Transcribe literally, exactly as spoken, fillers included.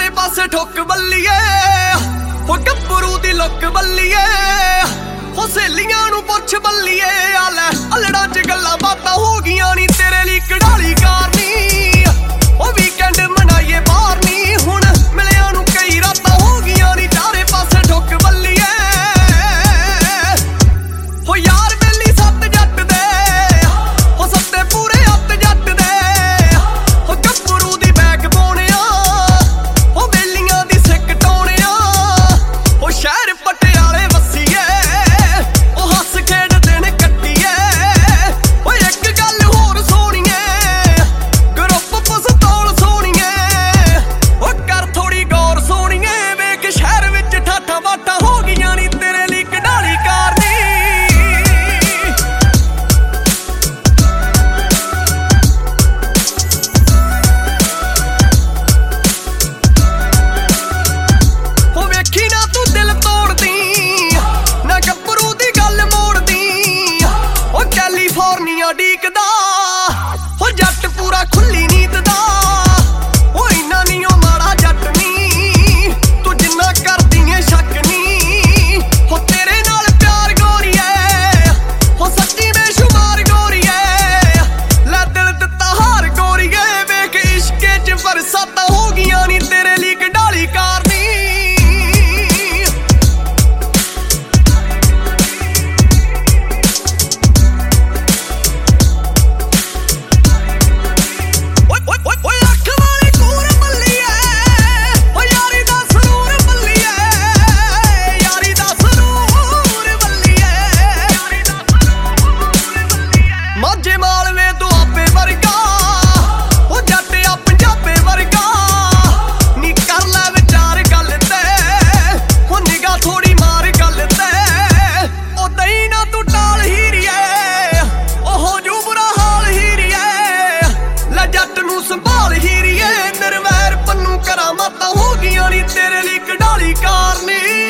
पासे ठुक बल्लीए हो गब्बरू दी लुक बल्लीए हो सहेलियां नूं पुछ बल्लीए आले अलड़ा च गल्लां बातां हो गईयां नी तेरे लई कढ़ाली कारनी ओ वीकेंड मनाइए बाहर नी हुण मिलियां नूं कई रातां हो गईयां नी चारे पासे ठुक बल्लीए हो यार बेली सत्त जट दे हो सत्ते पूरे हत्थ जट दे हो गब्बरू दी बैग पाउणिया हो बेलियां दी सिक टाउणिया हो शहर पटियाले वसीए ओ हस खेड दिन कट्टीए ओ एक गल होर सोहणीए ग्रुप पस्तौल सोहणीए ओ कर थोड़ी गौर सोहणीए वेख शहर विच ठाठा बाठा हो गईयां नी तेरे लई कढ़ाली कारनी हो वेखी ना तू दिल तोड़दी ना गब्बरू दी गल मोड़दी ओ कैलीफोर्निया डीकदा हो जट पूरा खुली नीत दा ओ इन्ना नी ओ माड़ा जट नी तू जिन्ना करदी ऐ शक नी हो तेरे नाल प्यार गोरीए हो सच्ची बेशुमार गोरीए लै दिल दित्ता हार गोरीए वेख इश्के च बरसातां हो गईयां नी तेरे लई कढ़ाली कारनी ਓਏ ਓਏ ਓਏ ਓਏ ਅੱਖ ਵਾਲੀ ਕੂਰ ਬੱਲੀਏ ਓ ਯਾਰੀ ਦਾ ਸਰੂਰ ਬੱਲੀਏ ਯਾਰੀ ਦਾ ਸਰੂਰ ਬੱਲੀਏ ਯਾਰੀ ਦਾ ਸਰੂਰ ਬੱਲੀਏ ਮਾਝੇ ਮਾਲਵੇ ਤੋਂ ਆਪੇ ਵਰਗਾ ਓ ਜੱਟ ਆ ਪੰਜਾਬੇ ਵਰਗਾ ਨੀ ਕਰ ਲੈ ਵਿਚਾਰ ਗੱਲ ਤੇ ਹੋ ਨਿਗਾਹ ਥੋੜੀ ਮਾਰ ਗੱਲ ਤੇ ਓ ਦਈ ਨਾ ਤੂੰ ਟਾਲ ਹੀਰੀਏ ਓ ਹੋ ਜੂ ਬੁਰਾ ਹਾਲ ਹੀਰੀਏ ਲੈ ਜੱਟ ਨੂੰ ਸੰਭਾਲ ਹੀਰੀਏ ਨਿਰਵੈਰ ਪੰਨੂ ਕਰਾਮਾਤਾਂ ਹੋ ਗਈਆਂ ਨੀ ਤੇਰੇ ਲਈ ਕਢਾਲੀ ਕਾਰਨੀ